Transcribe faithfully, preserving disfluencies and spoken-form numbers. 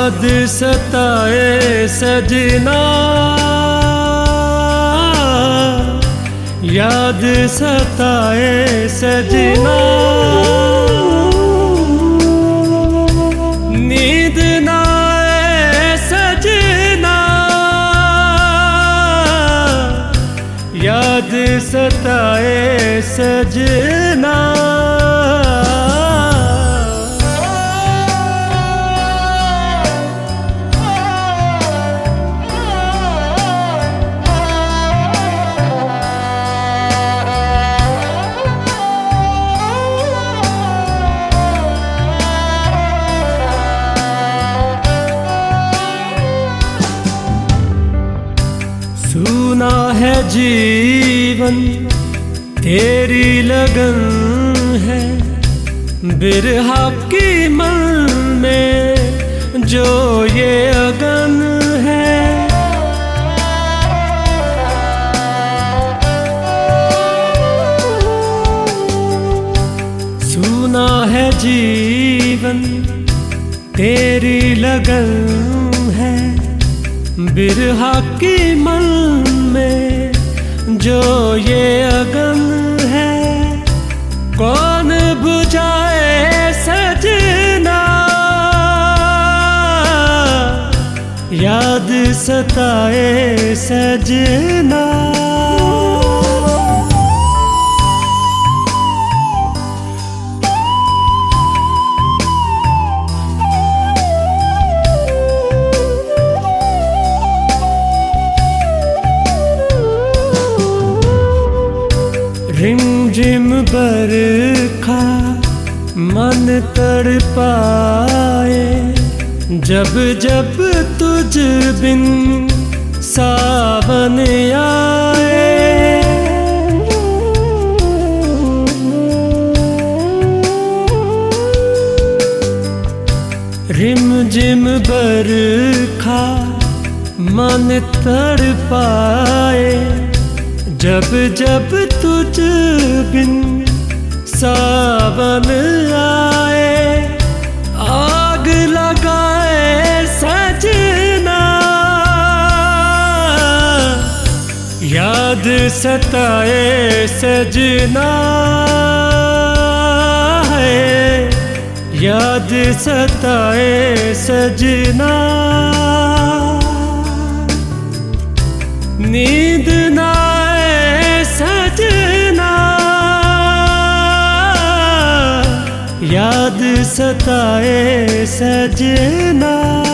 याद सताए सजना, याद सताए सजना, नींद ना आए सजना, याद सताए सजना। सुना है जीवन तेरी लगन है, बिरहा की मन में जो ये अगन है। सुना है जीवन तेरी लगन है, बिरहा की मन में जो ये अगन है। कौन बुझाए सजना, याद सताए सजना। रिमझिम बरखा मन तड़पाए, जब जब तुझ बिन सावन आए। रिमझिम बरखा मन तड़पाए, जब जब तुझ बिन सावन आए। आग लगाए सजना, याद सताए सजना है, याद सताए सजना। नींद ना सजना, याद सताए सजना।